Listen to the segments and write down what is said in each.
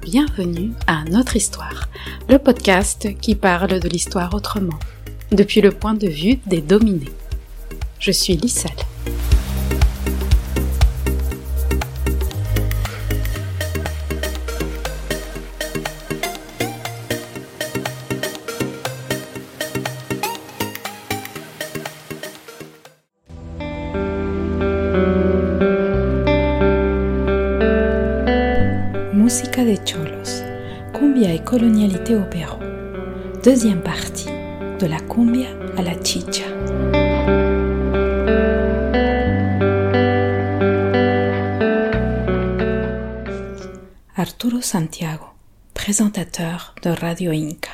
bienvenue à Notre Histoire, le podcast qui parle de l'histoire autrement, depuis le point de vue des dominés. Je suis Lisselle. Música de cholos, cumbia et colonialité au Pérou. Deuxième partie, de la cumbia à la chicha. Arturo Santiago, présentateur de Radio Inca.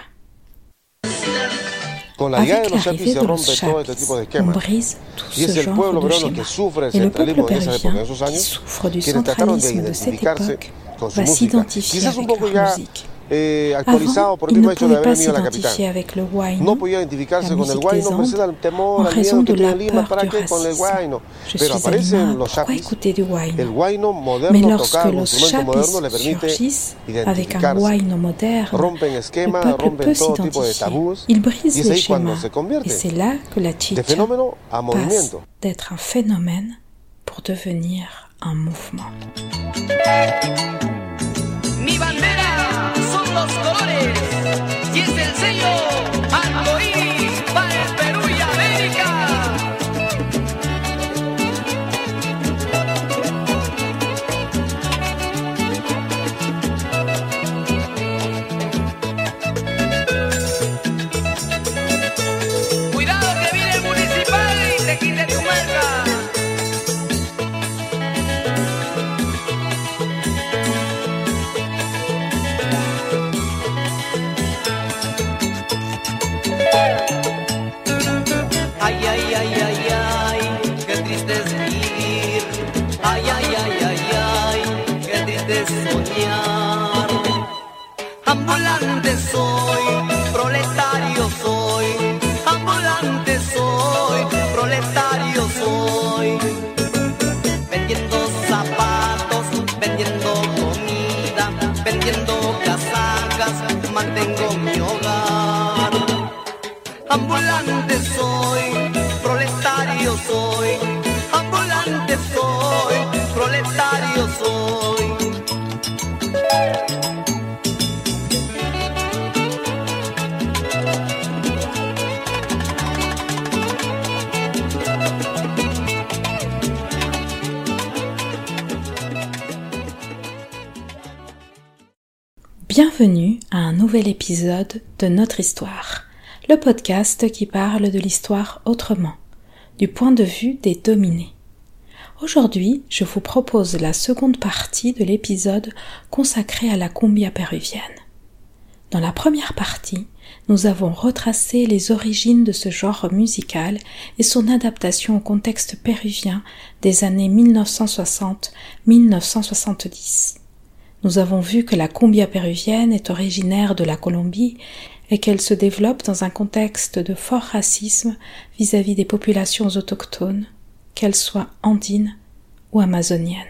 Avec l'arrivée de los chapis, on brise tout ce genre de schéma. Et le peuple péruvien, qui souffre du centralisme de cette époque, va s'identifier avec leur musique. Avant, il ne pouvait pas s'identifier avec le huayno, la musique des Andes, en raison de la peur du racisme. Je suis animal, pourquoi écouter du huayno? Mais lorsque los chapis surgissent avec un huayno moderne, le peuple peut s'identifier. Il brise les schémas, et c'est là que la chicha passe d'être un phénomène pour devenir un mouvement. Mi bandera son los colores y es el sello arcoíris para el Perú y América. Cuidado que viene el municipal y te quite tu marca. Ay, ay, ay, ay, ay, qué triste es vivir. Ay, ay, ay, ay, ay, qué triste es soñar. Ambulante soy, proletario soy. Ambulante soy, proletario soy. Vendiendo zapatos, vendiendo comida, vendiendo casacas, mantengo mi hogar. Ambulante soy, proletario soy. Ambulante soy, proletario soy. Bienvenue à un nouvel épisode de Notre Histoire, le podcast qui parle de l'histoire autrement, du point de vue des dominés. Aujourd'hui, je vous propose la seconde partie de l'épisode consacré à la cumbia péruvienne. Dans la première partie, nous avons retracé les origines de ce genre musical et son adaptation au contexte péruvien des années 1960-1970. Nous avons vu que la cumbia péruvienne est originaire de la Colombie et qu'elle se développe dans un contexte de fort racisme vis-à-vis des populations autochtones, qu'elles soient andines ou amazoniennes.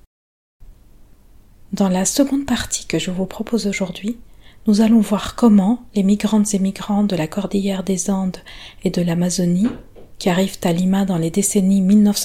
Dans la seconde partie que je vous propose aujourd'hui, nous allons voir comment les migrantes et migrants de la cordillère des Andes et de l'Amazonie, qui arrivent à Lima dans les décennies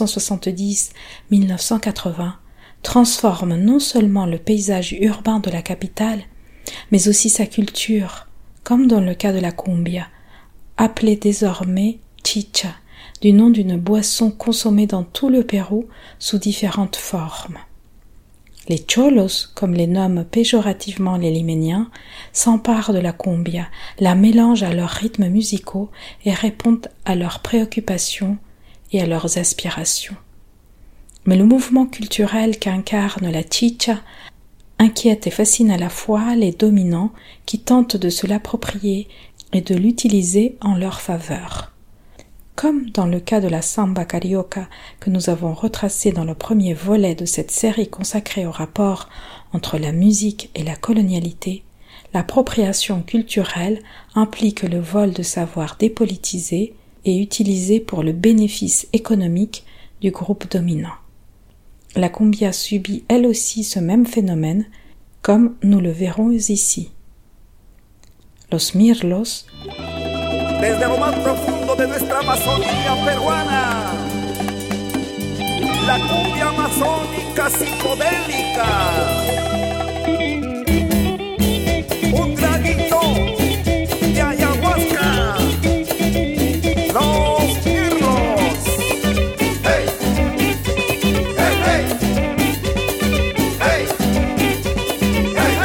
1970-1980, transforment non seulement le paysage urbain de la capitale, mais aussi sa culture, comme dans le cas de la cumbia, appelée désormais chicha, du nom d'une boisson consommée dans tout le Pérou sous différentes formes. Les cholos, comme les nomment péjorativement les liméniens, s'emparent de la cumbia, la mélangent à leurs rythmes musicaux et répondent à leurs préoccupations et à leurs aspirations. Mais le mouvement culturel qu'incarne la chicha inquiète et fascine à la fois les dominants qui tentent de se l'approprier et de l'utiliser en leur faveur. Comme dans le cas de la samba carioca que nous avons retracé dans le premier volet de cette série consacrée au rapport entre la musique et la colonialité, l'appropriation culturelle implique le vol de savoir dépolitisé et utilisé pour le bénéfice économique du groupe dominant. La cumbia subit elle aussi ce même phénomène comme nous le verrons ici. Los mirlos, desde lo más profundo de nuestra Amazonía peruana, la cumbia amazónica psicodélica, un traguito de ayahuasca, los mirlos, hey, hey, hey, hey, hey,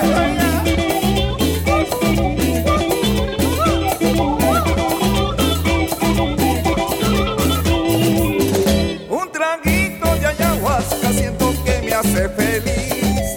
un traguito de ayahuasca siento que me hace feliz.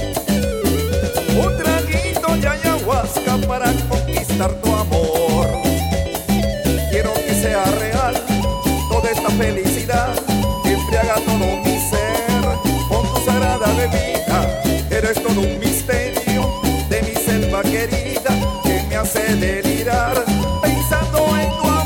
Un traguito de ayahuasca para conquistar tu amor. Quiero que sea real toda esta felicidad que embriaga todo mi ser. Con tu sagrada bebida eres todo un misterio de mi selva querida que me hace delirar pensando en tu amor.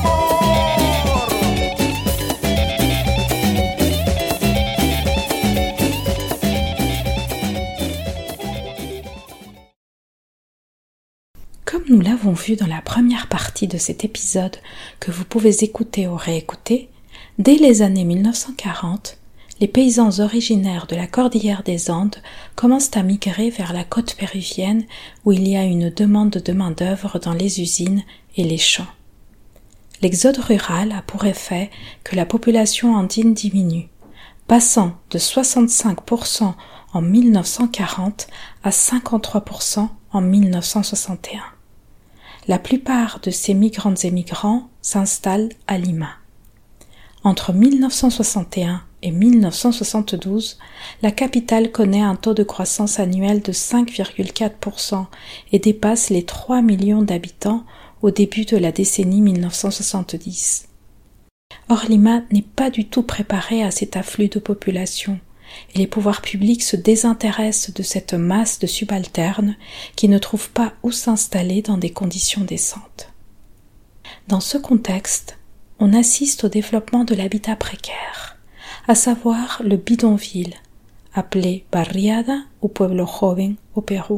Comme nous l'avons vu dans la première partie de cet épisode que vous pouvez écouter ou réécouter, dès les années 1940, les paysans originaires de la cordillère des Andes commencent à migrer vers la côte péruvienne où il y a une demande de main-d'œuvre dans les usines et les champs. L'exode rural a pour effet que la population andine diminue, passant de 65% en 1940 à 53% en 1961. La plupart de ces migrantes et migrants s'installent à Lima. Entre 1961 et 1972, la capitale connaît un taux de croissance annuel de 5,4% et dépasse les 3 millions d'habitants au début de la décennie 1970. Or, Lima n'est pas du tout préparée à cet afflux de population et les pouvoirs publics se désintéressent de cette masse de subalternes qui ne trouvent pas où s'installer dans des conditions décentes. Dans ce contexte, on assiste au développement de l'habitat précaire, à savoir le bidonville, appelé barriada ou pueblo joven au Pérou.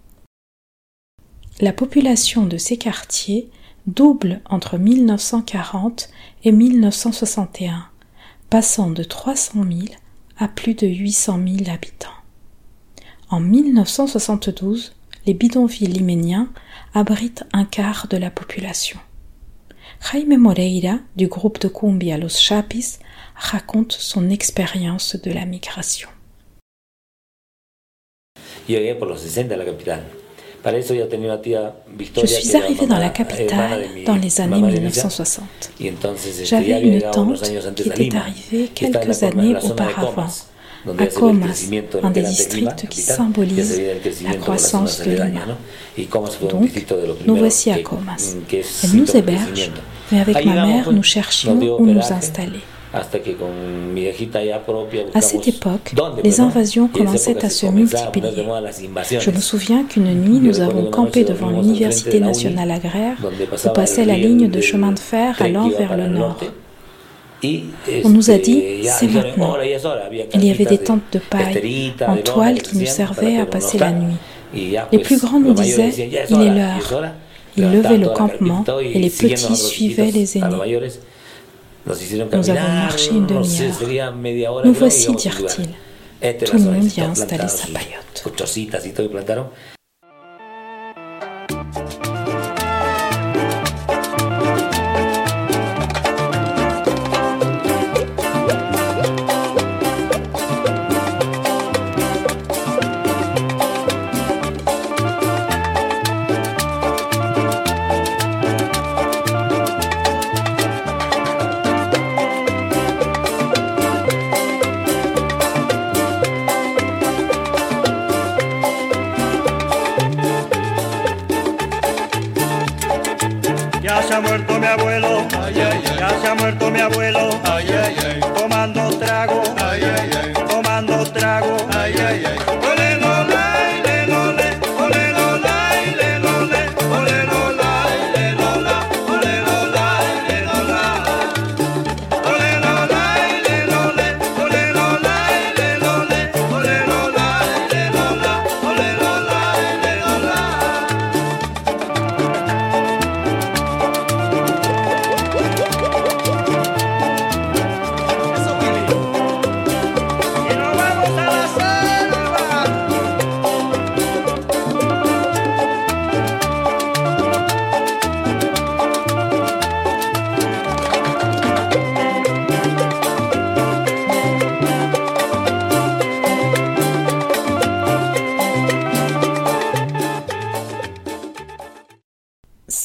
La population de ces quartiers double entre 1940 et 1961, passant de 300 000 à plus de 800 000 habitants. En 1972, les bidonvilles liméniens abritent un quart de la population. Jaime Moreira, du groupe de cumbia Los Chapis, raconte son expérience de la migration. Je suis arrivé dans la capitale dans les années 1960. J'avais une tante qui était arrivée quelques années auparavant, à Comas, un des districts qui symbolise la croissance de Lima. Donc, nous voici à Comas. Elle nous héberge, mais avec ma mère, nous cherchions où nous installer. À cette époque, les invasions commençaient à se multiplier. Je me souviens qu'une nuit, nous avons campé devant l'Université nationale agraire où passait la ligne de chemin de fer allant vers le nord. On nous a dit « c'est maintenant ». Il y avait des tentes de paille en toile qui nous servaient à passer la nuit. Les plus grands nous disaient « il est l'heure ». Ils levaient le campement et les petits suivaient les aînés. Nous avons marché une demi-heure. Nous voici, dirent-ils. Tout le monde y a installé sa paillote. Ya se ha muerto mi abuelo, ya se ha muerto mi abuelo, tomando trago, tomando trago. Ole lo lai, le lo le, ole lo lai, le lo le, ole lo lai, le lo la, ole lo lai, le lo la. Ole lo lai, le lo le, ole lo lai, le lo le, ole lo lai, le lo la, ole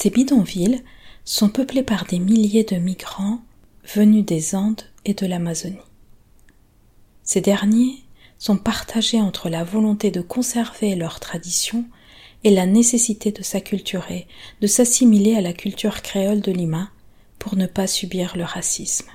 Ces bidonvilles sont peuplés par des milliers de migrants venus des Andes et de l'Amazonie. Ces derniers sont partagés entre la volonté de conserver leurs traditions et la nécessité de s'acculturer, de s'assimiler à la culture créole de Lima pour ne pas subir le racisme.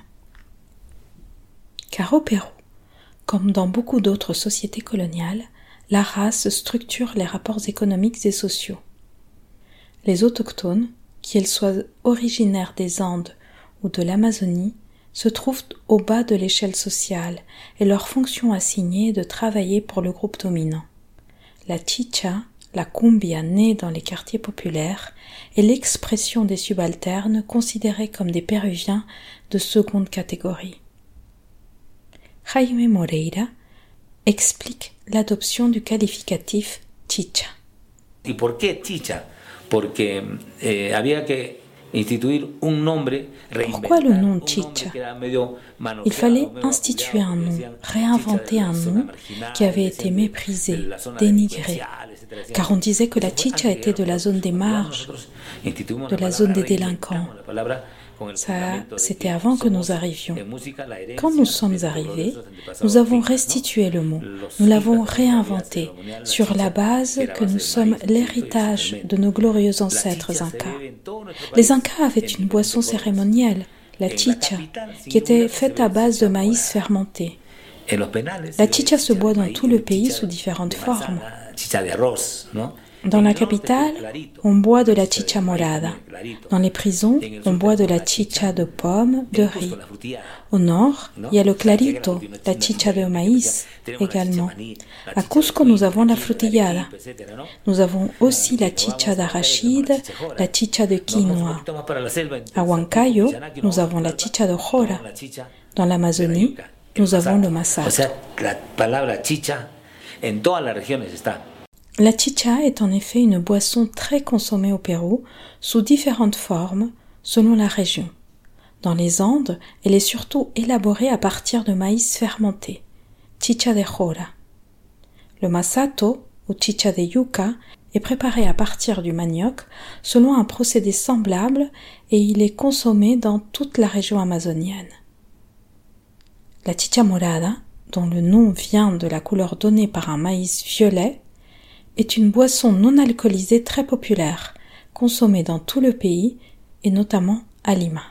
Car au Pérou, comme dans beaucoup d'autres sociétés coloniales, la race structure les rapports économiques et sociaux. Les autochtones, qu'ils soient originaires des Andes ou de l'Amazonie, se trouvent au bas de l'échelle sociale et leur fonction assignée est de travailler pour le groupe dominant. La chicha, la cumbia née dans les quartiers populaires, est l'expression des subalternes considérés comme des Péruviens de seconde catégorie. Jaime Moreira explique l'adoption du qualificatif chicha. ¿Y por qué chicha? Porque había que instituir un nombre, Pourquoi le nom chicha? Il fallait instituer un nom, réinventer un nom qui avait été méprisé, dénigré, car on disait que la chicha était de la zone des marges, de la zone des délinquants. Ça, c'était avant que nous arrivions. Quand nous sommes arrivés, nous avons restitué le mot, nous l'avons réinventé sur la base que nous sommes l'héritage de nos glorieux ancêtres incas. Les Incas avaient une boisson cérémonielle, la chicha, qui était faite à base de maïs fermenté. La chicha se boit dans tout le pays sous différentes formes. Dans la capitale, on boit de la chicha morada. Dans les prisons, on boit de la chicha de pomme, de riz. Au nord, il y a le clarito, la chicha de maïs également. À Cusco, nous avons la frutillada. Nous avons aussi la chicha d'arachide, la chicha de quinoa. À Huancayo, nous avons la chicha de jora. Dans l'Amazonie, nous avons le masato. La chicha est en effet une boisson très consommée au Pérou, sous différentes formes, selon la région. Dans les Andes, elle est surtout élaborée à partir de maïs fermenté, chicha de jora. Le masato, ou chicha de yuca, est préparé à partir du manioc, selon un procédé semblable, et il est consommé dans toute la région amazonienne. La chicha morada, dont le nom vient de la couleur donnée par un maïs violet, est une boisson non alcoolisée très populaire, consommée dans tout le pays et notamment à Lima.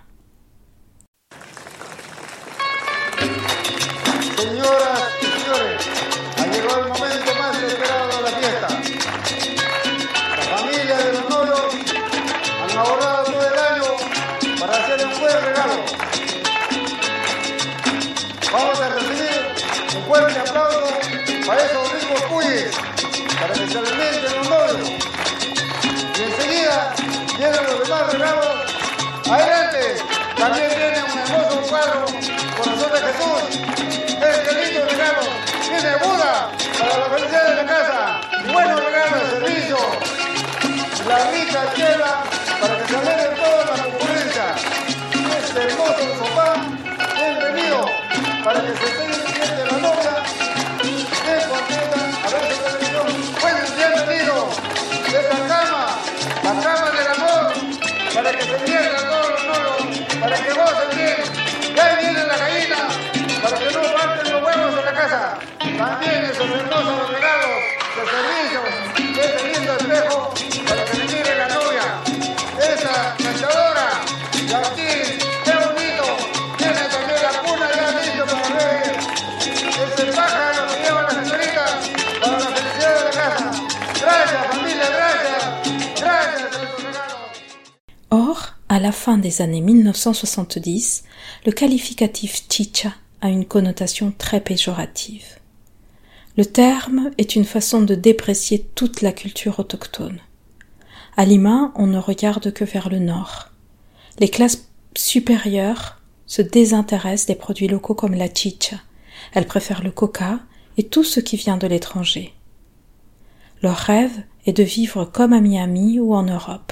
Señoras y señores, ha llegado el momento más esperado de la fiesta. La familia de los novios han ahorrado todo el año para hacerle un buen regalo. Vamos a recibir un fuerte aplauso para esos ricos cuyes, para que se alimenten los novios. Y enseguida vienen los demás regalos. Adelante, también viene un hermoso cuadro, Corazón de Jesús. Este lindo regalo viene Buda para la felicidad de la casa. Y buenos regalos de servicio. La rica chela para que se alegre toda la concurrencia. Este hermoso sofá, bienvenido para que se siente la novia. Bien contenta a ver su televisión. Bueno, bienvenido. Esta cama, la cama del amor, para que se pierdan todos los novios, para que gocen bien. Y ahí viene la gallina, para que no falten los huevos de la casa. También esos hermosos regalos de servicio, ese lindo espejo, para que le mire la novia. Esa cantadora, y aquí, qué bonito, tiene también la cuna ya listo para ver. Ese pájaro que lleva la señorita para la felicidad de la casa. Gracias familia, gracias a estos regalos. Or, à la fin des années 1970, le qualificatif chicha a une connotation très péjorative. Le terme est une façon de déprécier toute la culture autochtone. À Lima, on ne regarde que vers le nord. Les classes supérieures se désintéressent des produits locaux comme la chicha. Elles préfèrent le coca et tout ce qui vient de l'étranger. Leur rêve est de vivre comme à Miami ou en Europe.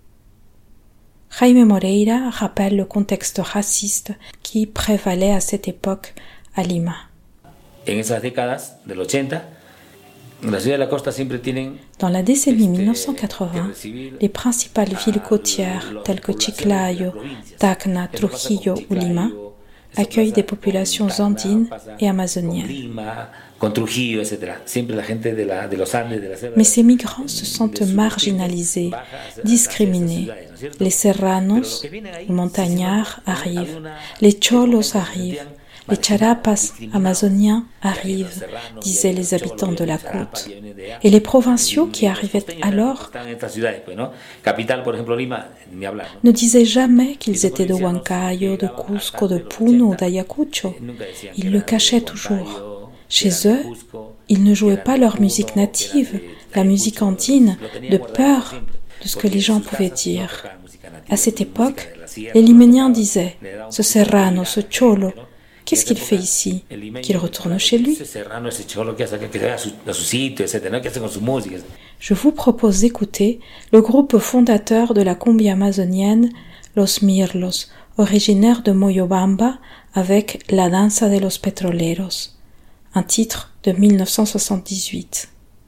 Jaime Moreira rappelle le contexte raciste qui prévalait à cette époque à Lima. En esas décadas del 80, Dans la décennie 1980, les principales villes côtières telles que Chiclayo, Tacna, Trujillo ou Lima accueillent des populations andines et amazoniennes. Mais ces migrants se sentent marginalisés, discriminés. Les serranos, les montagnards arrivent, les cholos arrivent, les charapas amazoniens arrivent, disaient les habitants de la côte. Et les provinciaux qui arrivaient alors ne disaient jamais qu'ils étaient de Huancayo, de Cusco, de Puno ou d'Ayacucho. Ils le cachaient toujours. Chez eux, ils ne jouaient pas leur musique native, la musique andine, de peur de ce que les gens pouvaient dire. À cette époque, les liméniens disaient « Ce serrano, ce cholo, qu'est-ce qu'il fait ici? Qu'il retourne chez lui ?» Je vous propose d'écouter le groupe fondateur de la cumbia amazonienne, Los Mirlos, originaire de Moyobamba, avec La danza de los petroleros, un titre de 1978.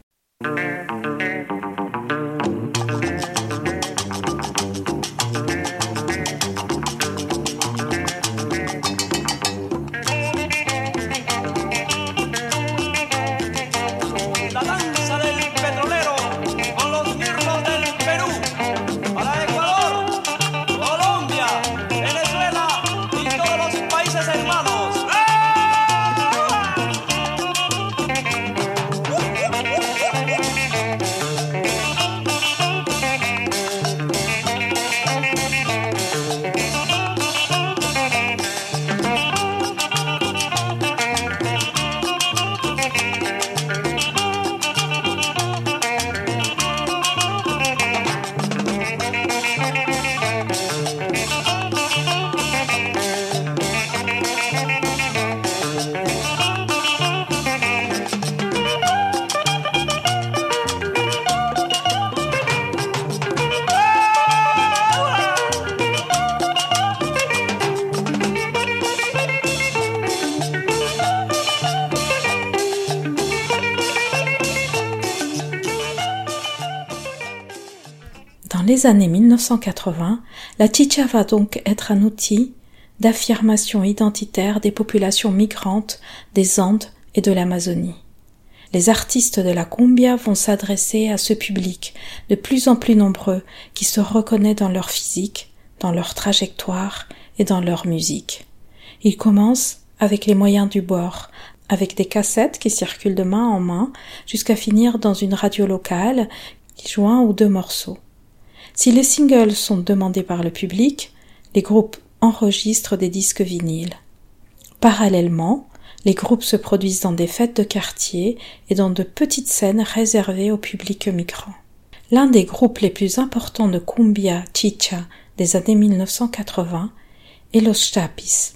Dans les années 1980, la chicha va donc être un outil d'affirmation identitaire des populations migrantes des Andes et de l'Amazonie. Les artistes de la cumbia vont s'adresser à ce public de plus en plus nombreux qui se reconnaît dans leur physique, dans leur trajectoire et dans leur musique. Ils commencent avec les moyens du bord, avec des cassettes qui circulent de main en main jusqu'à finir dans une radio locale qui joue un ou deux morceaux. Si les singles sont demandés par le public, les groupes enregistrent des disques vinyles. Parallèlement, les groupes se produisent dans des fêtes de quartier et dans de petites scènes réservées au public migrant. L'un des groupes les plus importants de cumbia chicha des années 1980 est Los Chapis.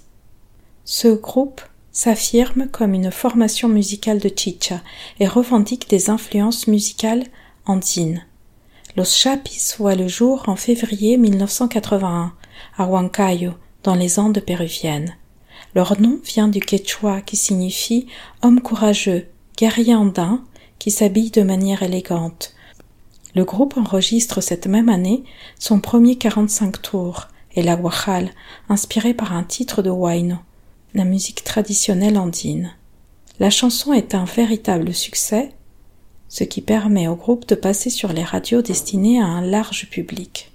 Ce groupe s'affirme comme une formation musicale de chicha et revendique des influences musicales andines. Los Chapis voit le jour en février 1981 à Huancayo, dans les Andes péruviennes. Leur nom vient du quechua qui signifie « homme courageux », guerrier andin qui s'habille de manière élégante. Le groupe enregistre cette même année son premier 45 tours, El Aguajal, inspiré par un titre de huayno, la musique traditionnelle andine. La chanson est un véritable succès, ce qui permet au groupe de passer sur les radios destinées à un large public.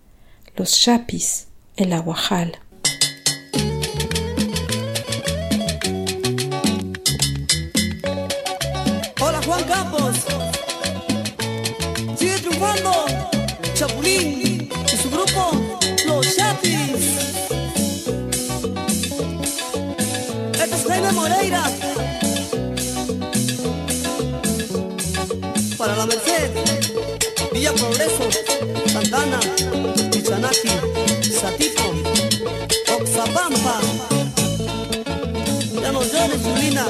Los Chapis, El Aguajal. Hola Juan Campos, sigue triunfando Chapulín y su grupo Los Chapis. Este es Jaime Moreira para la Merced, Villa Progreso, Santana, Pichanaki, Satipo, Oxapampa. Ya no llores, Julina.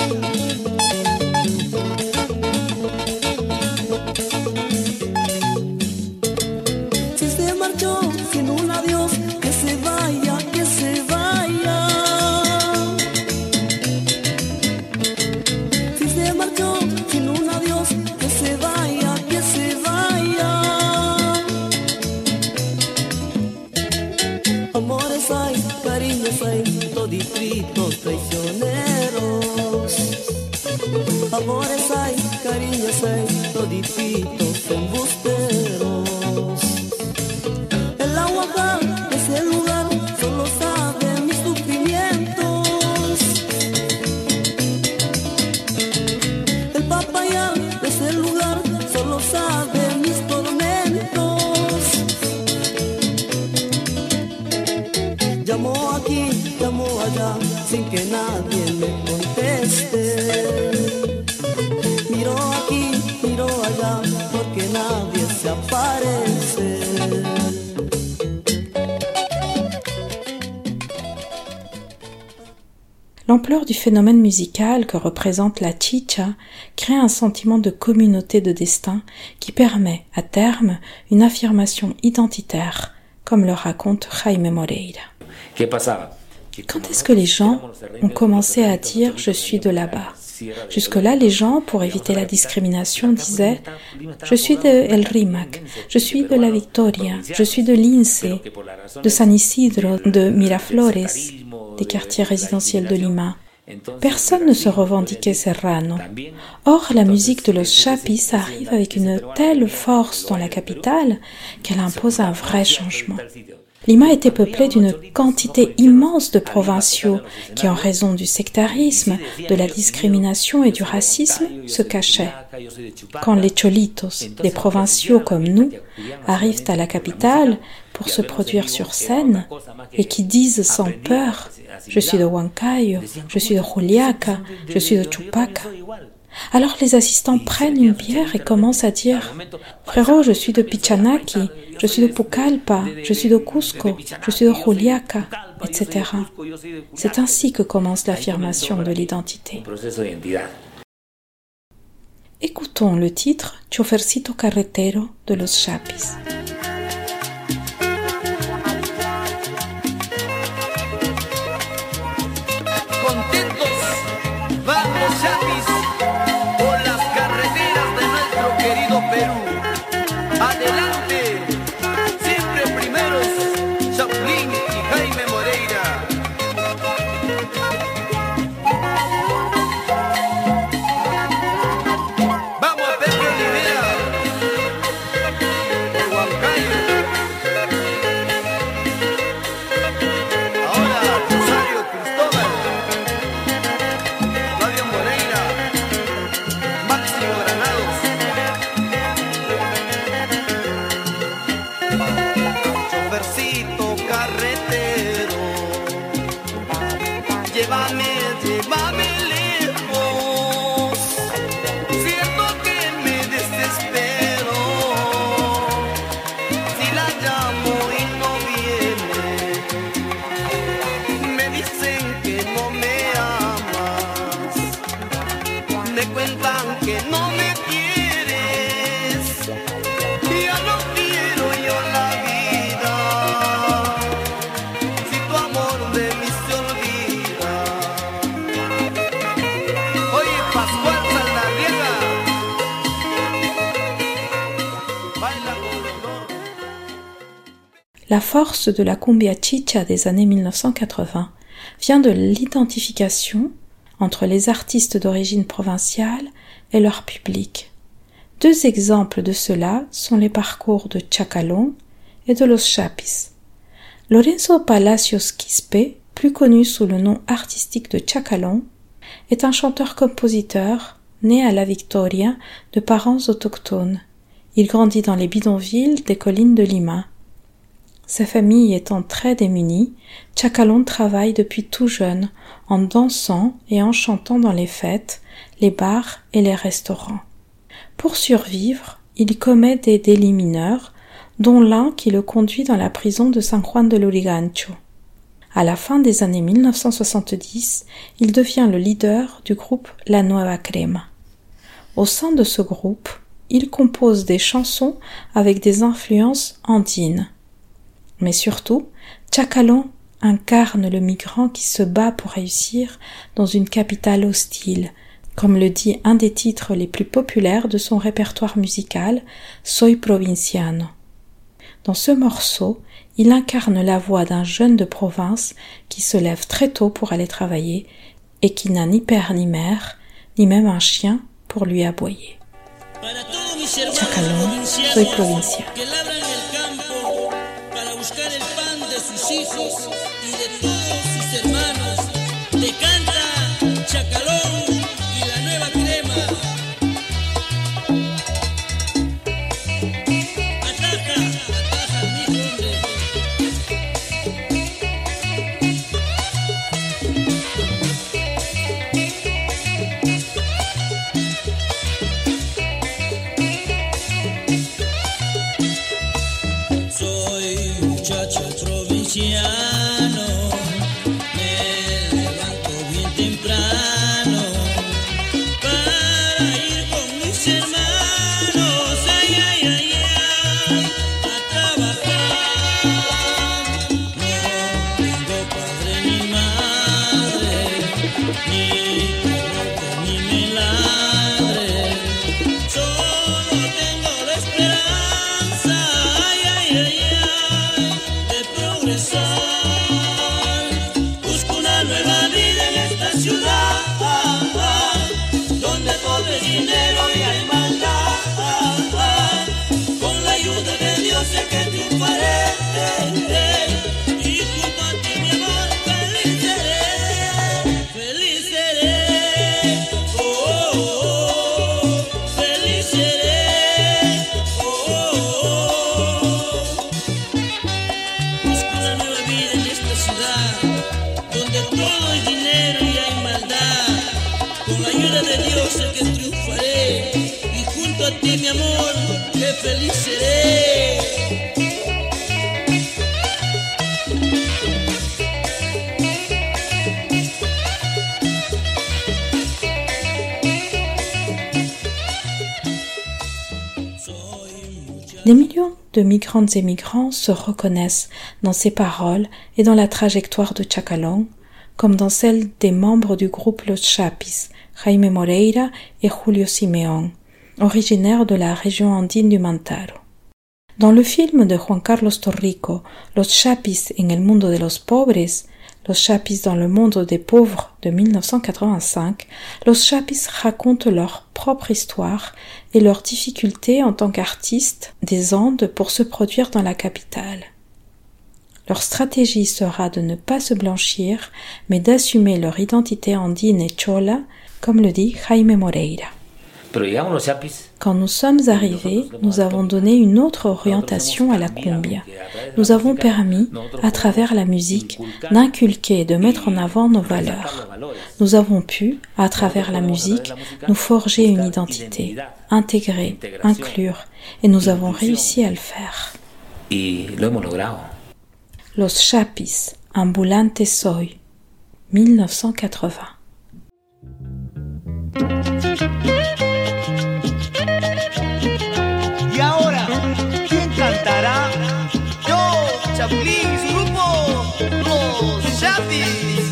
Si se marchó sin un adiós, que se vaya, que se vaya. Si se marchó sin un adiós, 16 todititos embusteros. El Aguajá, ese lugar, solo sabe mis sufrimientos. El Papayá, ese lugar, solo sabe mis tormentos. Llamo aquí, llamo allá, sin que nadie me conteste. Miro aquí, miro allá, porque nadie se aparece. L'ampleur du phénomène musical que représente la chicha crée un sentiment de communauté de destin qui permet, à terme, une affirmation identitaire, comme le raconte Jaime Moreira. Quand est-ce que les gens ont commencé à dire « je suis de là-bas » ? Jusque-là, les gens, pour éviter la discrimination, disaient « je suis de El Rímac, je suis de la Victoria, je suis de Lince, de San Isidro, de Miraflores, des quartiers résidentiels de Lima ». Personne ne se revendiquait serrano. Or, la musique de Los Chapis arrive avec une telle force dans la capitale qu'elle impose un vrai changement. Lima était peuplée d'une quantité immense de provinciaux qui, en raison du sectarisme, de la discrimination et du racisme, se cachaient. Quand les cholitos, des provinciaux comme nous, arrivent à la capitale pour se produire sur scène et qui disent sans peur « je suis de Huancayo, je suis de Juliaca, je suis de Chupaca », alors les assistants prennent une bière et commencent à dire « Frérot, je suis de Pichanaki, je suis de Pucallpa, je suis de Cusco, je suis de Juliaca, etc. » C'est ainsi que commence l'affirmation de l'identité. Écoutons le titre « Chofercito Carretero » de Los Chapis. La force de la cumbia chicha des années 1980 vient de l'identification entre les artistes d'origine provinciale et leur public. Deux exemples de cela sont les parcours de Chacalón et de Los Chapis. Lorenzo Palacios Quispe, plus connu sous le nom artistique de Chacalón, est un chanteur-compositeur né à La Victoria de parents autochtones. Il grandit dans les bidonvilles des collines de Lima. Sa famille étant très démunie, Chacalón travaille depuis tout jeune en dansant et en chantant dans les fêtes, les bars et les restaurants. Pour survivre, il commet des délits mineurs, dont l'un qui le conduit dans la prison de San Juan de Lurigancho. À la fin des années 1970, il devient le leader du groupe La Nueva Crema. Au sein de ce groupe, il compose des chansons avec des influences andines. Mais surtout, Chacalón incarne le migrant qui se bat pour réussir dans une capitale hostile, comme le dit un des titres les plus populaires de son répertoire musical, Soy Provinciano. Dans ce morceau, il incarne la voix d'un jeune de province qui se lève très tôt pour aller travailler et qui n'a ni père ni mère, ni même un chien pour lui aboyer. Para todos mis hermanos Chacalón, provincianos soy provinciano. que labran el campo para buscar el pan de sus hijos y de todos sus hermanos, te canta Chacalón y la nueva crema. Ataja, mi hombre. Soy muchacho provinciano, me levanto bien temprano para ir con mis hermanos, ay, ay, ay, ay, a trabajar. No tengo padre ni madre, ni perro ni me ladre, solo tengo la esperanza, ay, ay, ay, ay, de progresar. Busco una nueva vida en esta ciudad, donde todo es dinero y hay maldad. Con la ayuda de Dios sé que triunfaré, y junto a ti, mi amor, feliz seré, oh, oh, oh, feliz seré, oh, oh, oh. Busco una nueva vida en esta ciudad, donde todo es dinero y hay maldad. Con la ayuda de Dios sé que triunfaré, y junto a ti, mi amor, que feliz seré. Des millions de migrantes et migrants se reconnaissent dans ses paroles et dans la trajectoire de Chacalón, comme dans celle des membres du groupe Los Chapis, Jaime Moreira et Julio Simeón, originaires de la région andine du Mantaro. Dans le film de Juan Carlos Torrico, Los Chapis en el mundo de los pobres, Los Chapis dans le monde des pauvres de 1985, Los Chapis racontent leur propre histoire et leurs difficultés en tant qu'artistes des Andes pour se produire dans la capitale. Leur stratégie sera de ne pas se blanchir, mais d'assumer leur identité andine et chola, comme le dit Jaime Moreira. Pero llegamos los Chapis. Quand nous sommes arrivés, nous avons donné une autre orientation à la cumbia. Nous avons permis, à travers la musique, d'inculquer et de mettre en avant nos valeurs. Nous avons pu, à travers la musique, nous forger une identité, intégrer, inclure, et nous avons réussi à le faire. Y lo hemos logrado. Los Chapis, Ambulante Soy, 1980. Y ahora, ¿quién cantará? Yo, Chapulín y su grupo, Los Chapis.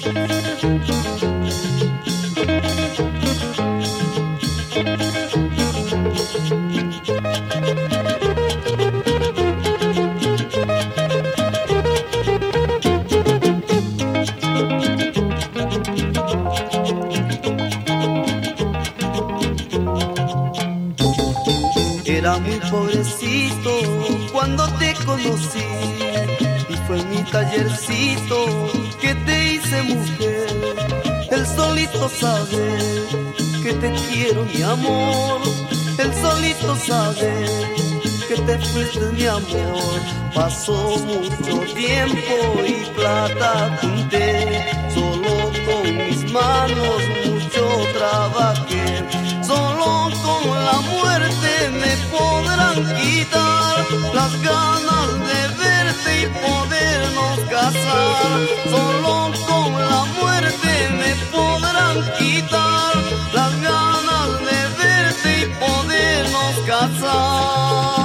Era muy pobrecito cuando te conocí, y fue en mi tallercito que te hice mujer. El solito sabe que te quiero, mi amor. El solito sabe que te fuiste, mi amor. Pasó mucho tiempo y plata junté, solo con mis manos mucho trabajé. Solo con la muerte me podrán quitar las ganas de verte y podernos casar. Solo con la muerte me podrán quitar las ganas de verte y podernos casar.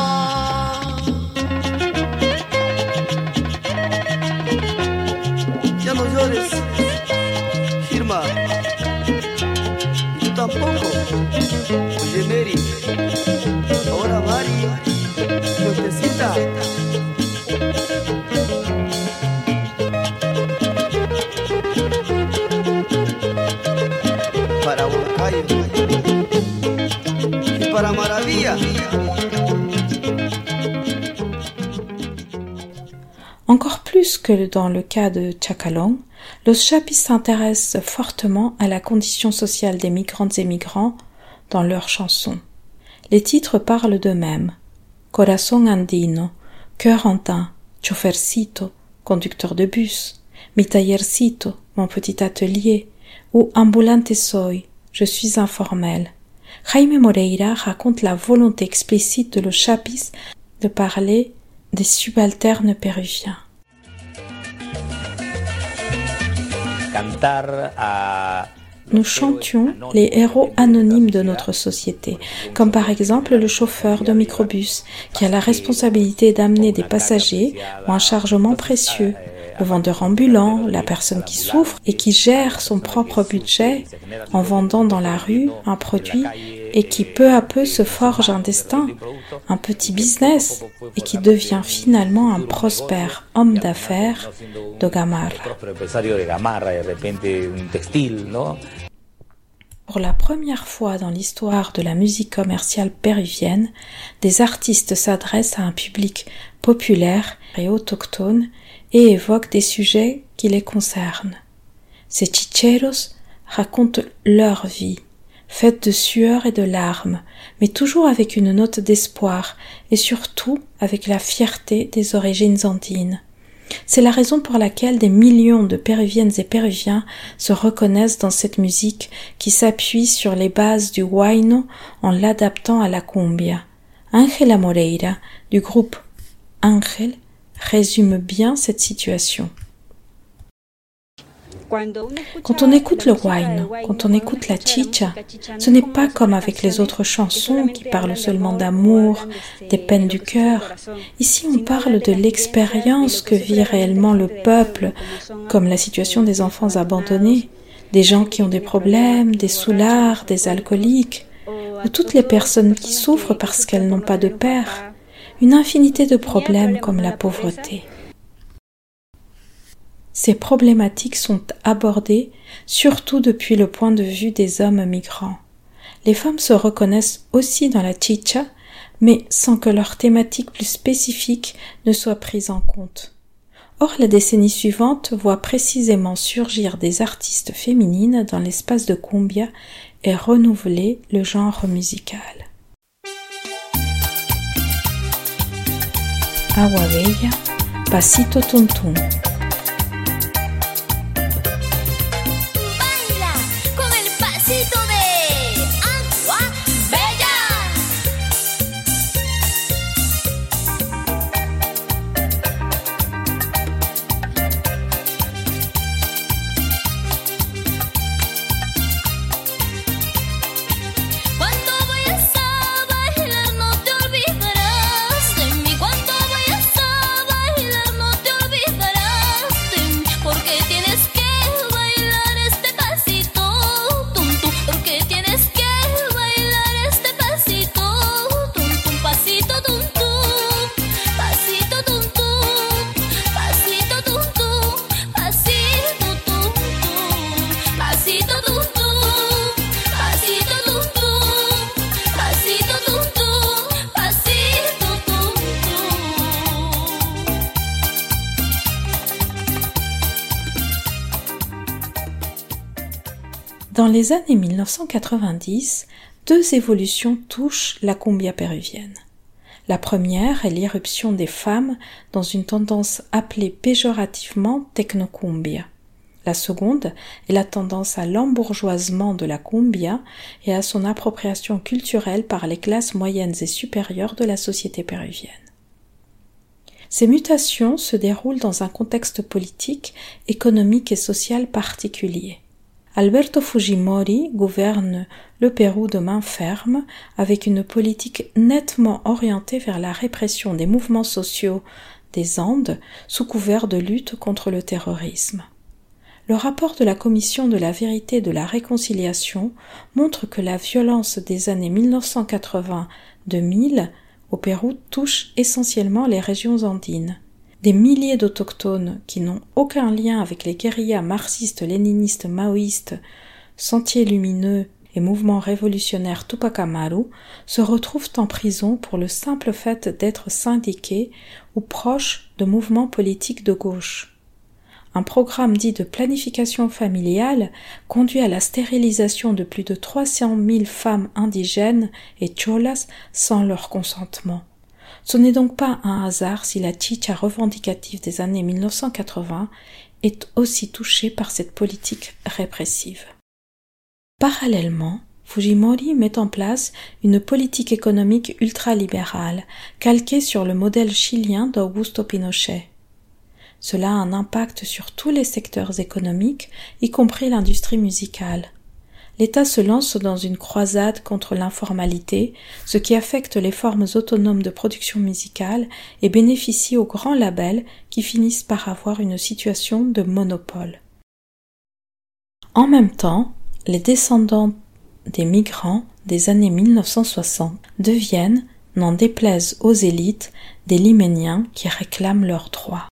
Ya no llores, Irma, y tú tampoco. Oye, Mary, ahora Mari, fuertecita. Para vos. para maravilla. Encore plus que dans le cas de Chacalón, Los Chapis s'intéressent fortement à la condition sociale des migrantes et migrants dans leurs chansons. Les titres parlent d'eux-mêmes. Corazón andino, cœur andin, chofercito, conducteur de bus, mi tallercito, mon petit atelier, ou ambulante soy, je suis informel. Jaime Moreira raconte la volonté explicite de Los Chapis de parler des subalternes péruviens. Nous chantions les héros anonymes de notre société, comme par exemple le chauffeur de microbus qui a la responsabilité d'amener des passagers ou un chargement précieux, le vendeur ambulant, la personne qui souffre et qui gère son propre budget en vendant dans la rue un produit et qui peu à peu se forge un destin, un petit business et qui devient finalement un prospère homme d'affaires de Gamarra. Pour la première fois dans l'histoire de la musique commerciale péruvienne, des artistes s'adressent à un public populaire et autochtone et évoquent des sujets qui les concernent. Ces chicheros racontent leur vie, faite de sueur et de larmes, mais toujours avec une note d'espoir et surtout avec la fierté des origines andines. C'est la raison pour laquelle des millions de Péruviennes et Péruviens se reconnaissent dans cette musique qui s'appuie sur les bases du huayno en l'adaptant à la cumbia. Ángela Moreira, du groupe Ángel, résume bien cette situation. Quand on écoute le huayno, quand on écoute la chicha, ce n'est pas comme avec les autres chansons qui parlent seulement d'amour, des peines du cœur. Ici, on parle de l'expérience que vit réellement le peuple, comme la situation des enfants abandonnés, des gens qui ont des problèmes, des soulards, des alcooliques, ou toutes les personnes qui souffrent parce qu'elles n'ont pas de père, une infinité de problèmes comme la pauvreté. Ces problématiques sont abordées surtout depuis le point de vue des hommes migrants. Les femmes se reconnaissent aussi dans la chicha, mais sans que leur thématique plus spécifique ne soit prise en compte. Or, la décennie suivante voit précisément surgir des artistes féminines dans l'espace de cumbia et renouveler le genre musical. Agua Bella, Pasito Tum Tum. Dans les années 1990, deux évolutions touchent la cumbia péruvienne. La première est l'irruption des femmes dans une tendance appelée péjorativement technocumbia. La seconde est la tendance à l'embourgeoisement de la cumbia et à son appropriation culturelle par les classes moyennes et supérieures de la société péruvienne. Ces mutations se déroulent dans un contexte politique, économique et social particulier. Alberto Fujimori gouverne le Pérou de main ferme avec une politique nettement orientée vers la répression des mouvements sociaux des Andes sous couvert de lutte contre le terrorisme. Le rapport de la Commission de la vérité et de la réconciliation montre que la violence des années 1980-2000 au Pérou touche essentiellement les régions andines. Des milliers d'autochtones qui n'ont aucun lien avec les guérillas marxistes, léninistes, maoïstes, Sentiers Lumineux et mouvement révolutionnaire Tupac Amaru se retrouvent en prison pour le simple fait d'être syndiqués ou proches de mouvements politiques de gauche. Un programme dit de planification familiale conduit à la stérilisation de plus de 300 000 femmes indigènes et cholas sans leur consentement. Ce n'est donc pas un hasard si la chicha revendicative des années 1980 est aussi touchée par cette politique répressive. Parallèlement, Fujimori met en place une politique économique ultralibérale, calquée sur le modèle chilien d'Augusto Pinochet. Cela a un impact sur tous les secteurs économiques, y compris l'industrie musicale. L'État se lance dans une croisade contre l'informalité, ce qui affecte les formes autonomes de production musicale et bénéficie aux grands labels qui finissent par avoir une situation de monopole. En même temps, les descendants des migrants des années 1960 deviennent, n'en déplaise aux élites, des liméniens qui réclament leurs droits.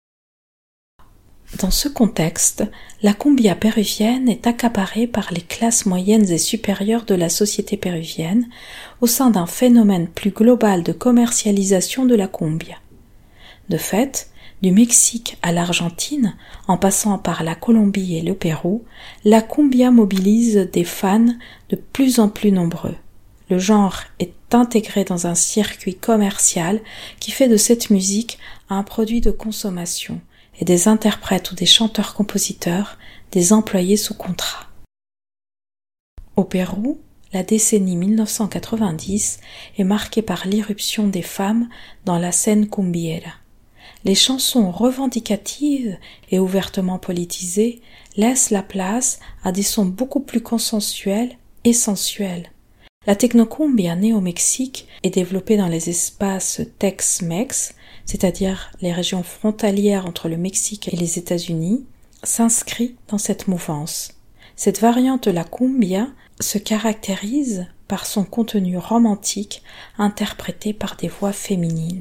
Dans ce contexte, la cumbia péruvienne est accaparée par les classes moyennes et supérieures de la société péruvienne au sein d'un phénomène plus global de commercialisation de la cumbia. De fait, du Mexique à l'Argentine, en passant par la Colombie et le Pérou, la cumbia mobilise des fans de plus en plus nombreux. Le genre est intégré dans un circuit commercial qui fait de cette musique un produit de consommation et des interprètes ou des chanteurs-compositeurs des employés sous contrat. Au Pérou, la décennie 1990 est marquée par l'irruption des femmes dans la scène cumbiera. Les chansons revendicatives et ouvertement politisées laissent la place à des sons beaucoup plus consensuels et sensuels. La technocumbia née au Mexique est développée dans les espaces Tex-Mex, c'est-à-dire les régions frontalières entre le Mexique et les États-Unis, s'inscrit dans cette mouvance. Cette variante de la cumbia se caractérise par son contenu romantique interprété par des voix féminines.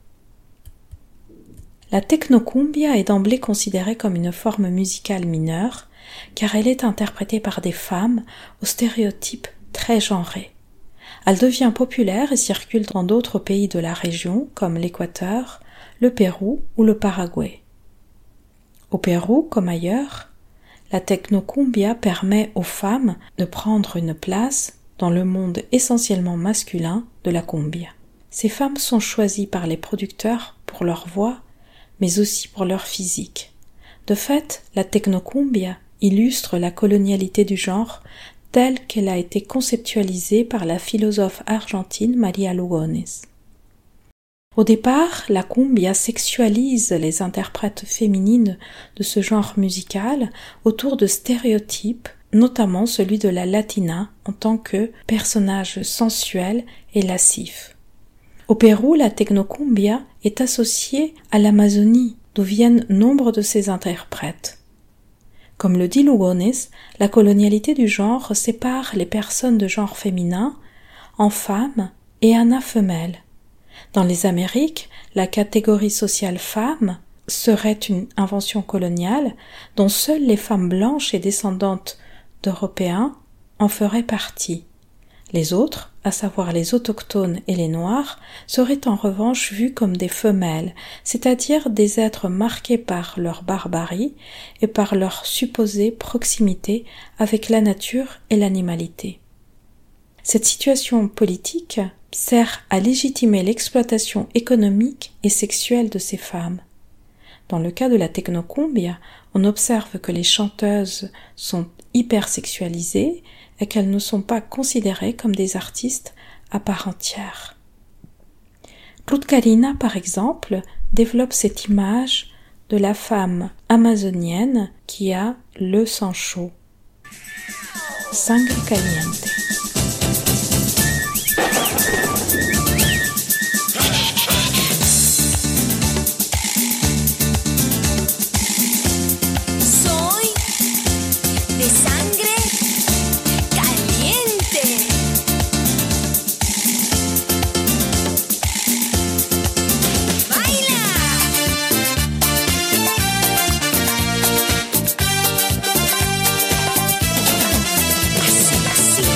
La technocumbia est d'emblée considérée comme une forme musicale mineure, car elle est interprétée par des femmes aux stéréotypes très genrés. Elle devient populaire et circule dans d'autres pays de la région, comme l'Équateur, le Pérou ou le Paraguay. Au Pérou, comme ailleurs, la technocumbia permet aux femmes de prendre une place dans le monde essentiellement masculin de la cumbia. Ces femmes sont choisies par les producteurs pour leur voix, mais aussi pour leur physique. De fait, la technocumbia illustre la colonialité du genre telle qu'elle a été conceptualisée par la philosophe argentine María Lugones. Au départ, la cumbia sexualise les interprètes féminines de ce genre musical autour de stéréotypes, notamment celui de la latina en tant que personnage sensuel et lascif. Au Pérou, la technocumbia est associée à l'Amazonie, d'où viennent nombre de ses interprètes. Comme le dit Lugones, la colonialité du genre sépare les personnes de genre féminin en femmes et ana femelles. Dans les Amériques, la catégorie sociale femme serait une invention coloniale dont seules les femmes blanches et descendantes d'Européens en feraient partie. Les autres, à savoir les autochtones et les noirs, seraient en revanche vus comme des femelles, c'est-à-dire des êtres marqués par leur barbarie et par leur supposée proximité avec la nature et l'animalité. Cette situation politique sert à légitimer l'exploitation économique et sexuelle de ces femmes. Dans le cas de la technocumbia, on observe que les chanteuses sont hypersexualisées et qu'elles ne sont pas considérées comme des artistes à part entière. Ruth Karina, par exemple, développe cette image de la femme amazonienne qui a le sang chaud. Sangre caliente. Así,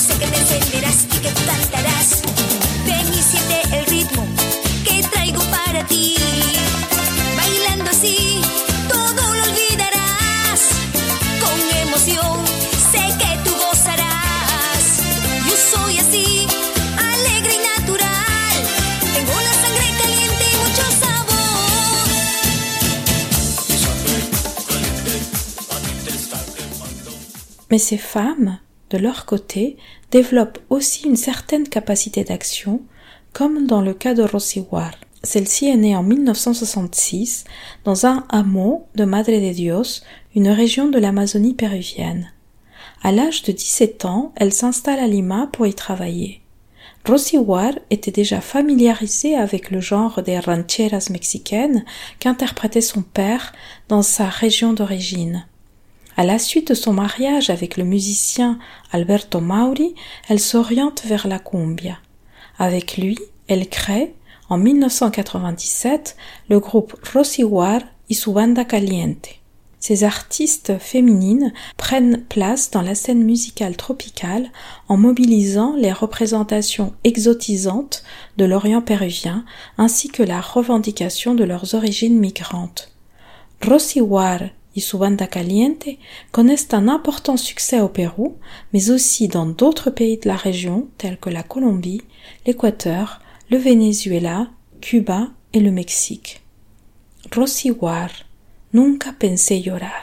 sé que te encenderás y que cantarás. Ven y siente el ritmo que traigo para ti. Bailando así, todo lo olvidarás. Con emoción, sé que tú gozarás. Yo soy así, alegre y natural. Tengo la sangre caliente y mucho sabor. Mais ces femmes, de leur côté, développent aussi une certaine capacité d'action, comme dans le cas de Rosy War. Celle-ci est née en 1966 dans un hameau de Madre de Dios, une région de l'Amazonie péruvienne. À l'âge de 17 ans, elle s'installe à Lima pour y travailler. Rosy War était déjà familiarisée avec le genre des rancheras mexicaines qu'interprétait son père dans sa région d'origine. À la suite de son mariage avec le musicien Alberto Mauri, elle s'oriente vers la cumbia. Avec lui, elle crée, en 1997, le groupe Rosy War y su Banda Caliente. Ces artistes féminines prennent place dans la scène musicale tropicale en mobilisant les représentations exotisantes de l'Orient péruvien ainsi que la revendication de leurs origines migrantes. Rosy War y su Banda Caliente connaissent un important succès au Pérou, mais aussi dans d'autres pays de la région tels que la Colombie, l'Équateur, le Venezuela, Cuba et le Mexique. Rosy War, nunca pensé llorar.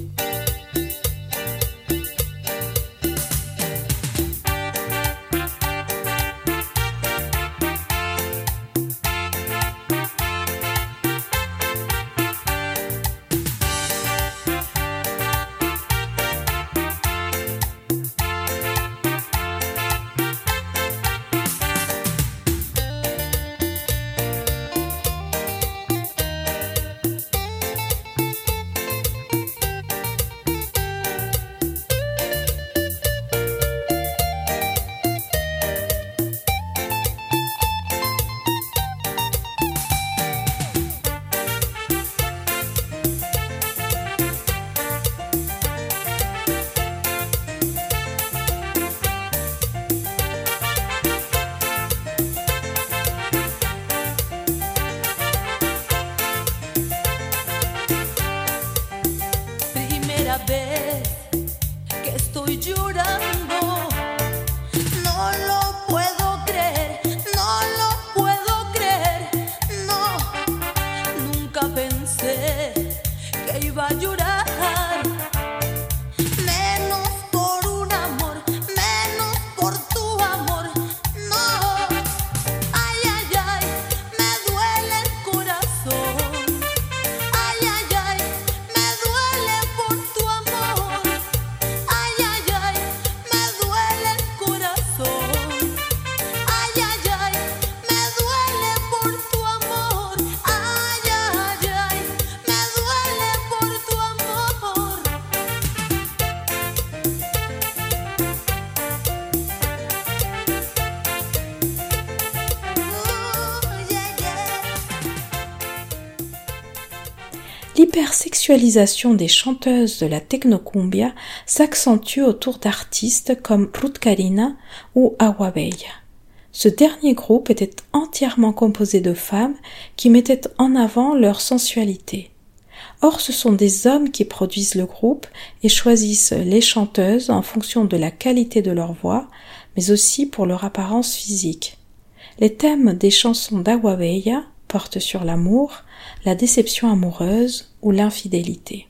L'hypersexualisation des chanteuses de la technocumbia s'accentue autour d'artistes comme Ruth Karina ou Agua Bella. Ce dernier groupe était entièrement composé de femmes qui mettaient en avant leur sensualité. Or, ce sont des hommes qui produisent le groupe et choisissent les chanteuses en fonction de la qualité de leur voix, mais aussi pour leur apparence physique. Les thèmes des chansons d'Agua Bella portent sur l'amour, la déception amoureuse ou l'infidélité.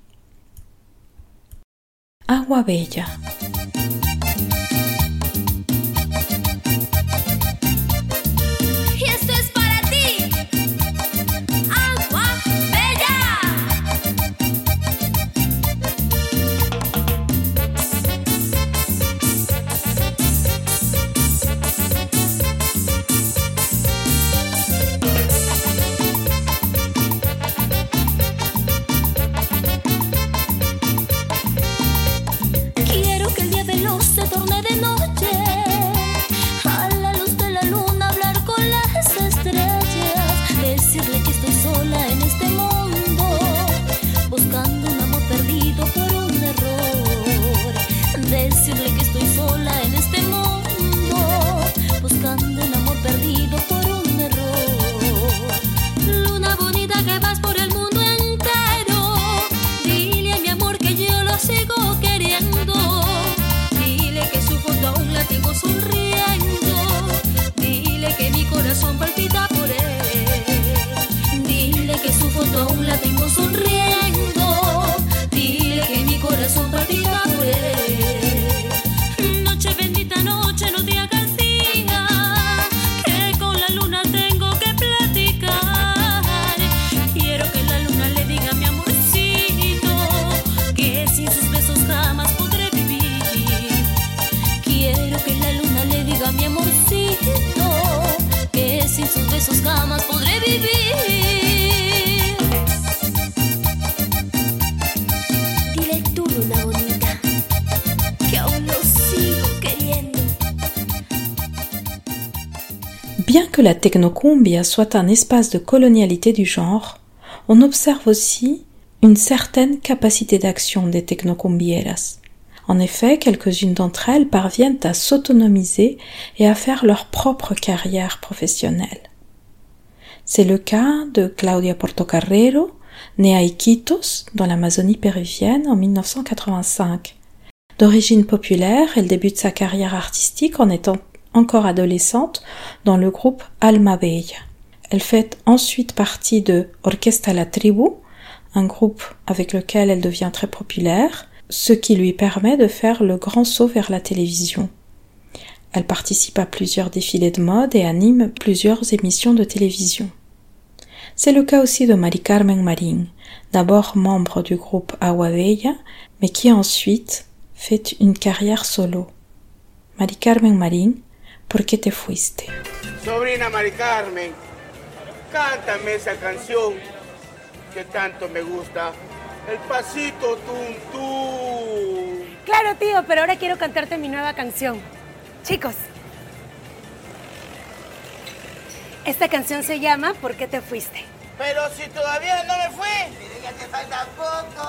Agua Bella. Quiero que Bien que la technocumbia soit un espace de colonialité du genre, on observe aussi une certaine capacité d'action des technocumbieras. En effet, quelques-unes d'entre elles parviennent à s'autonomiser et à faire leur propre carrière professionnelle. C'est le cas de Claudia Portocarrero, née à Iquitos, dans l'Amazonie péruvienne, en 1985. D'origine populaire, elle débute sa carrière artistique en étant encore adolescente dans le groupe Alma Bella. Elle fait ensuite partie de Orquesta La Tribu, un groupe avec lequel elle devient très populaire, ce qui lui permet de faire le grand saut vers la télévision. Elle participe à plusieurs défilés de mode et anime plusieurs émissions de télévision. C'est le cas aussi de Mari Carmen Marín, d'abord membre du groupe Agua Bella, mais qui ensuite fait une carrière solo. Mari Carmen Marín, ¿Por qué te fuiste? Sobrina Mari Carmen, cántame esa canción que tanto me gusta. El pasito tuntún. Claro, tío, pero ahora quiero cantarte mi nueva canción. Chicos, esta canción se llama ¿Por qué te fuiste? Pero si todavía no me fui. Mire que te falta poco.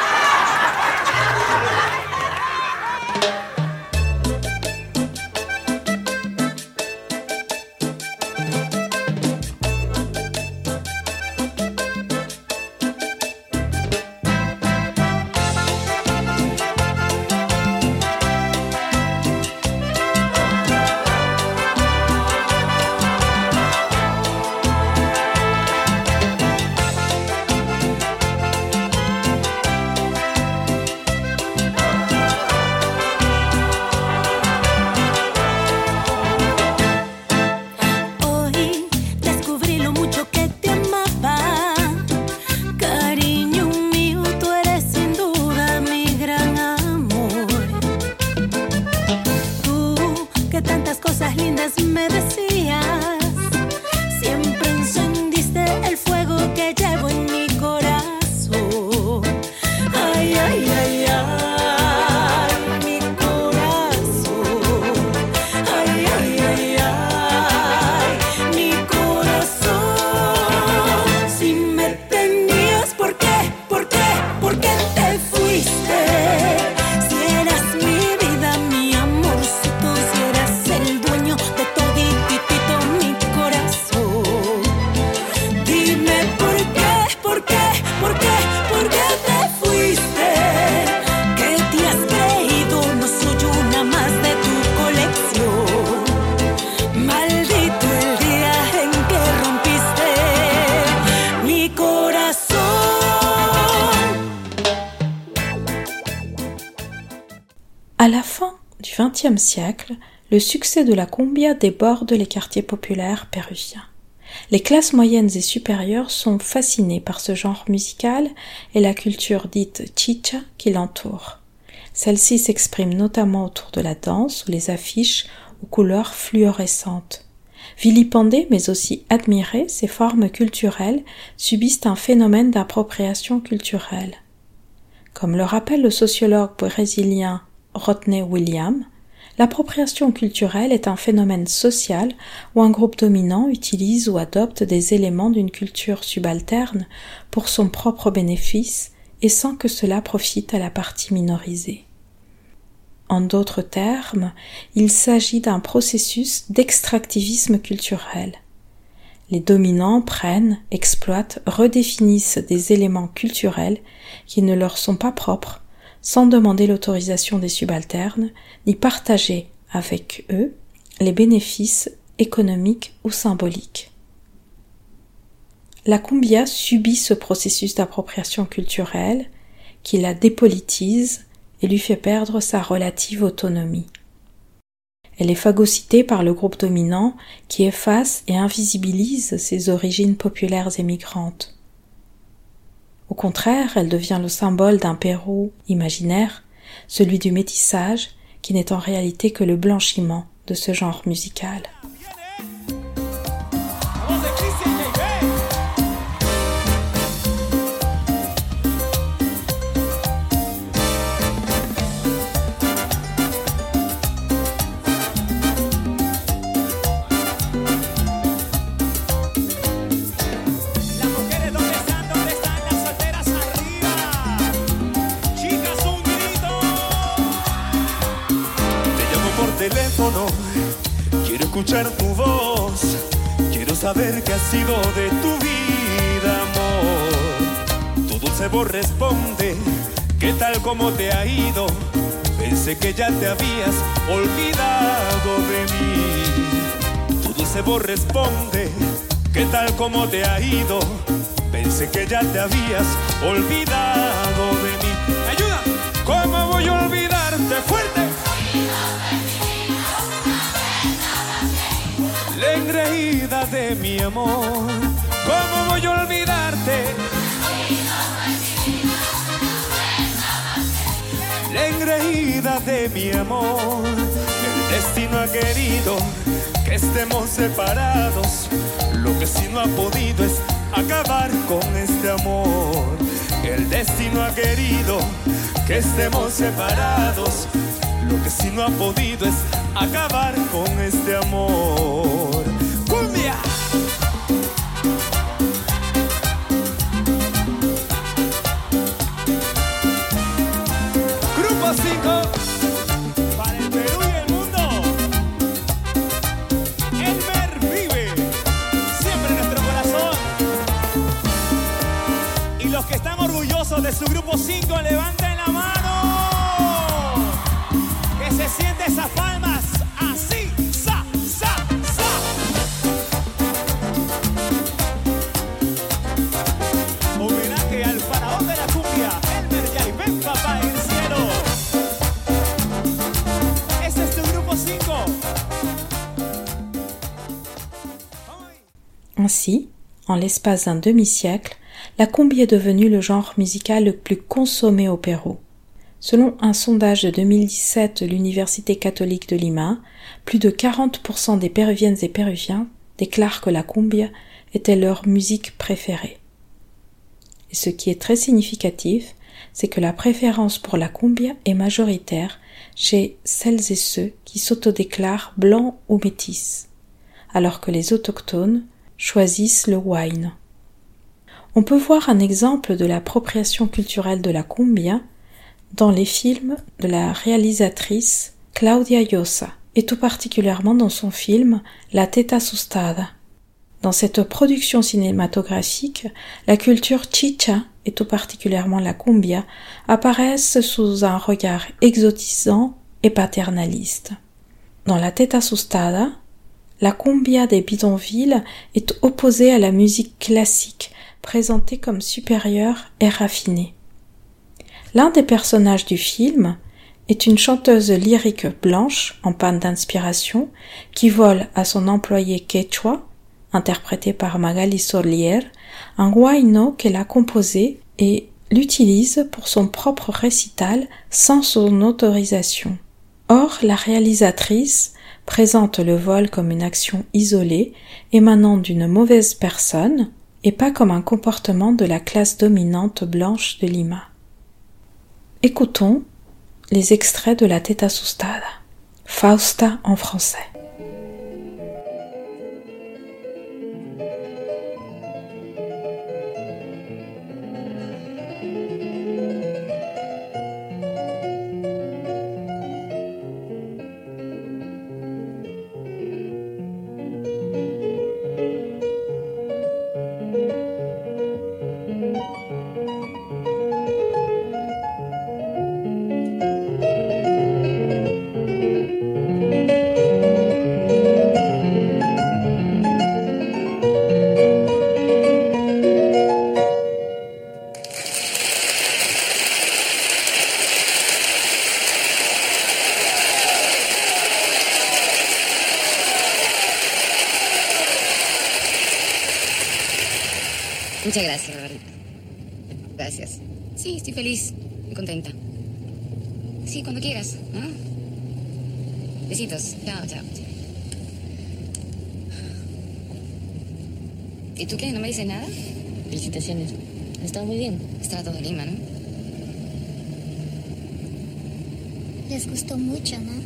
À la fin du XXe siècle, le succès de la cumbia déborde les quartiers populaires péruviens. Les classes moyennes et supérieures sont fascinées par ce genre musical et la culture dite chicha qui l'entoure. Celle-ci s'exprime notamment autour de la danse ou les affiches aux couleurs fluorescentes. Vilipendées mais aussi admirées, ces formes culturelles subissent un phénomène d'appropriation culturelle. Comme le rappelle le sociologue brésilien Rodney Williams, l'appropriation culturelle est un phénomène social où un groupe dominant utilise ou adopte des éléments d'une culture subalterne pour son propre bénéfice et sans que cela profite à la partie minorisée. En d'autres termes, il s'agit d'un processus d'extractivisme culturel. Les dominants prennent, exploitent, redéfinissent des éléments culturels qui ne leur sont pas propres, sans demander l'autorisation des subalternes, ni partager avec eux les bénéfices économiques ou symboliques. La cumbia subit ce processus d'appropriation culturelle qui la dépolitise et lui fait perdre sa relative autonomie. Elle est phagocytée par le groupe dominant qui efface et invisibilise ses origines populaires et migrantes. Au contraire, elle devient le symbole d'un Pérou imaginaire, celui du métissage, qui n'est en réalité que le blanchiment de ce genre musical. escuchar tu voz. Quiero saber qué ha sido de tu vida, amor. Tu dulce voz responde, ¿qué tal como te ha ido? Pensé que ya te habías olvidado de mí. Tu dulce voz responde, ¿qué tal como te ha ido? Pensé que ya te habías olvidado de mí. ¡Ayuda! ¿Cómo voy a olvidarte? ¡Fuerte! La engreída de mi amor. ¿Cómo voy a olvidarte? La engreída de mi amor. El destino ha querido que estemos separados. Lo que sí no ha podido es acabar con este amor. El destino ha querido que estemos separados. Lo que sí no ha podido es acabar con este amor. ¡Cumbia! Grupo 5 para el Perú y el mundo. Elmer vive siempre en nuestro corazón. Y los que están orgullosos de su grupo 5, levanten la mano. Que se siente esas palmas así, sa, sa, sa. Homenaje al faraón de la cumbia, Elmer Yaiben, papá en el cielo. Ese es tu grupo 5. Ainsi, en l'espace d'un demi-siècle, la cumbia est devenue le genre musical le plus consommé au Pérou. Selon un sondage de 2017 de l'Université catholique de Lima, plus de 40% des Péruviennes et Péruviens déclarent que la cumbia était leur musique préférée. Et ce qui est très significatif, c'est que la préférence pour la cumbia est majoritaire chez celles et ceux qui s'autodéclarent blancs ou métis, alors que les autochtones choisissent le huayno. On peut voir un exemple de l'appropriation culturelle de la cumbia dans les films de la réalisatrice Claudia Llosa, et tout particulièrement dans son film La Teta Assustada. Dans cette production cinématographique, la culture chicha, et tout particulièrement la cumbia, apparaissent sous un regard exotisant et paternaliste. Dans La Teta Assustada, la cumbia des bidonvilles est opposée à la musique classique, présentée comme supérieure et raffinée. L'un des personnages du film est une chanteuse lyrique blanche en panne d'inspiration qui vole à son employé quechua, interprété par Magali Solier, un huayno qu'elle a composé et l'utilise pour son propre récital sans son autorisation. Or, la réalisatrice présente le vol comme une action isolée émanant d'une mauvaise personne et pas comme un comportement de la classe dominante blanche de Lima. Écoutons les extraits de La Teta Assustada, Fausta en français. Muchas gracias, Barbarita. Gracias. Sí, estoy feliz y contenta. Sí, cuando quieras, ¿no? Besitos. Chao, chao. ¿Y tú qué? ¿No me dices nada? Felicitaciones. Ha estado muy bien. Estaba todo en Lima, ¿no? Les gustó mucho, ¿no?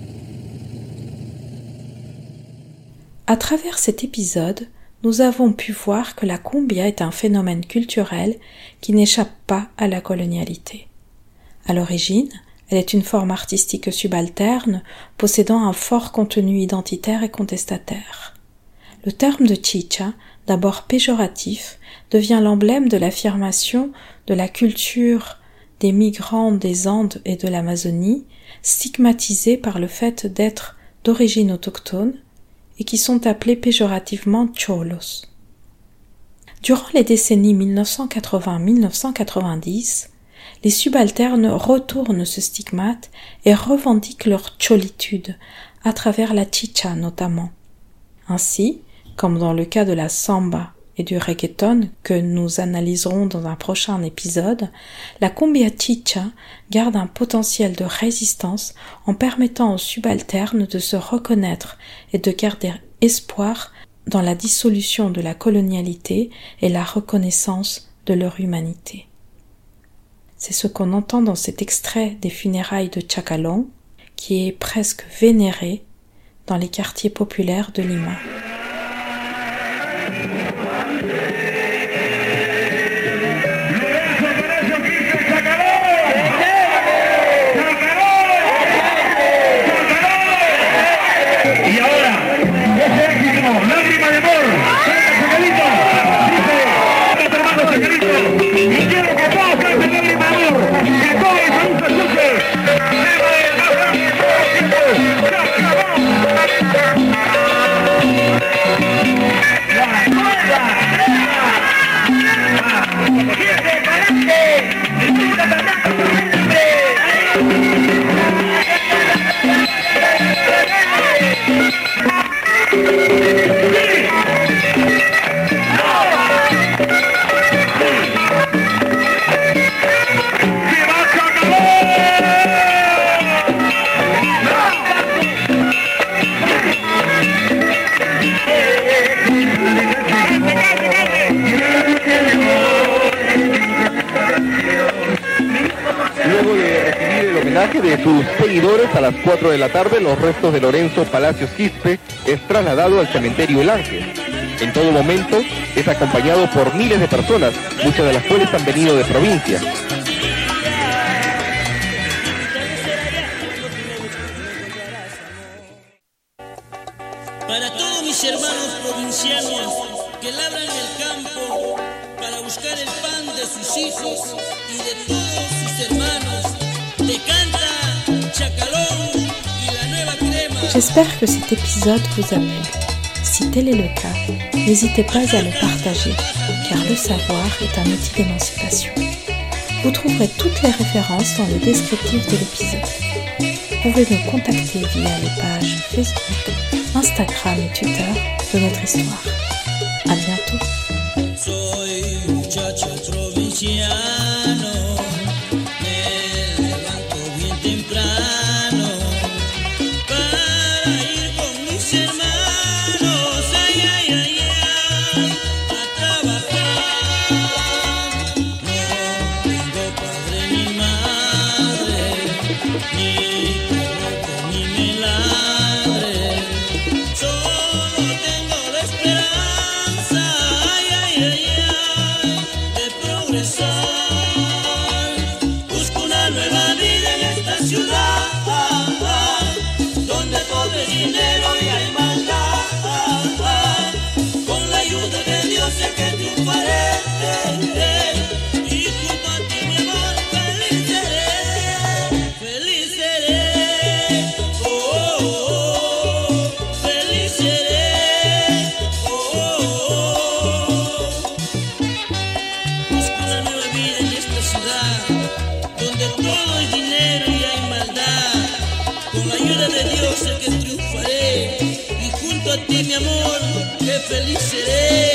À travers cet épisode, nous avons pu voir que la cumbia est un phénomène culturel qui n'échappe pas à la colonialité. À l'origine, Elle est une forme artistique subalterne possédant un fort contenu identitaire et contestataire. Le terme de chicha, d'abord péjoratif, devient l'emblème de l'affirmation de la culture des migrants des Andes et de l'Amazonie, stigmatisés par le fait d'être d'origine autochtone et qui sont appelés péjorativement cholos. Durant les décennies 1980-1990, les subalternes retournent ce stigmate et revendiquent leur cholitude, à travers la chicha notamment. Ainsi, comme dans le cas de la samba et du reggaeton que nous analyserons dans un prochain épisode, la cumbia chicha garde un potentiel de résistance en permettant aux subalternes de se reconnaître et de garder espoir dans la dissolution de la colonialité et la reconnaissance de leur humanité. C'est ce qu'on entend dans cet extrait des funérailles de Chacalón, qui est presque vénéré dans les quartiers populaires de Lima. Y ahora, ese éxito, lágrima de amor, Chacalito, dice, hermano Chacalito, y quiero que todos canten lágrima de amor, que todo el país se escuche. De sus seguidores, a las 4 de la tarde, los restos de Lorenzo Palacios Quispe es trasladado al cementerio El Ángel. En todo momento es acompañado por miles de personas, muchas de las cuales han venido de provincia. Para todos mis hermanos provincianos que labran el campo para buscar el pan de sus hijos y de todos sus hermanos, te canta Chacalón y la nueva crema. J'espère que cet épisode vous a plu. Si tel est le cas, n'hésitez pas à le partager, car le savoir est un outil d'émancipation. Vous trouverez toutes les références dans le descriptif de l'épisode. Vous pouvez me contacter via les pages Facebook, Instagram et Twitter de notre histoire. À bientôt. Soy muchacho provinciano, me levanto bien temprano para ir con mis hermanos, ay, ay, ay, ay, a trabajar. No tengo padre ni madre, ni perro ni me ladre, solo tengo la esperanza, ay, ay, ay, ay, de progresar. Busco una nueva vida en esta ciudad, donde todo es dinero y hay maldad. Con la ayuda de Dios sé que triunfaré, y junto a ti mi amor feliz seré, feliz seré, oh, oh, oh, feliz seré, oh, oh, oh. Busco una nueva vida en esta ciudad, donde todo es dinero y hay maldad. Con la ayuda de Dios sé que triunfaré, y junto a ti mi amor, que feliz seré.